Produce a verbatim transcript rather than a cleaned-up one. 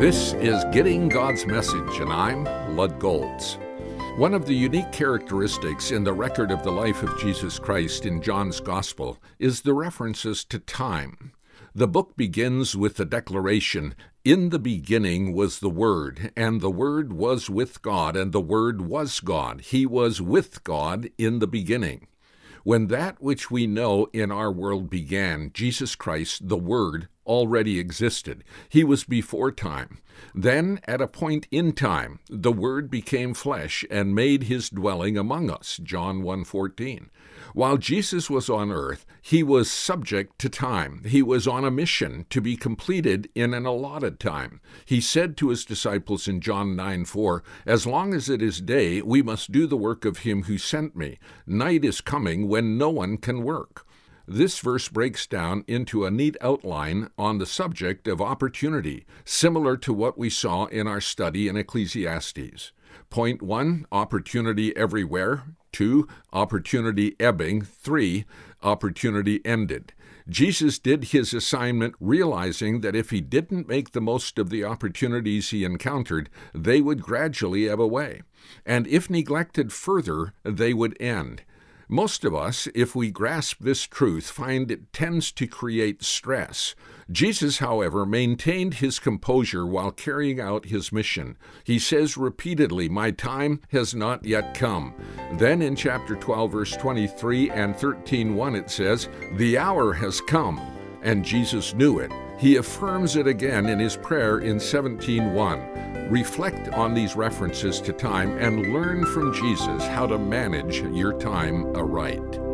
This is Getting God's Message, and I'm Lud Golds. One of the unique characteristics in the record of the life of Jesus Christ in John's Gospel is the references to time. The book begins with the declaration, "In the beginning was the Word, and the Word was with God, and the Word was God. He was with God in the beginning." When that which we know in our world began, Jesus Christ, the Word, already existed. He was before time. Then, at a point in time, the Word became flesh and made his dwelling among us, John one fourteen. While Jesus was on earth, he was subject to time. He was on a mission to be completed in an allotted time. He said to his disciples in John nine four, "As long as it is day, we must do the work of him who sent me. Night is coming when no one can work." This verse breaks down into a neat outline on the subject of opportunity, similar to what we saw in our study in Ecclesiastes. Point one, opportunity everywhere. Two, opportunity ebbing. Three, opportunity ended. Jesus did his assignment realizing that if he didn't make the most of the opportunities he encountered, they would gradually ebb away. And if neglected further, they would end. Most of us, if we grasp this truth, find it tends to create stress. Jesus, however, maintained his composure while carrying out his mission. He says repeatedly, "My time has not yet come." Then in chapter twelve, verse twenty-three and thirteen one, it says, "The hour has come," and Jesus knew it. He affirms it again in his prayer in seventeen one. Reflect on these references to time and learn from Jesus how to manage your time aright.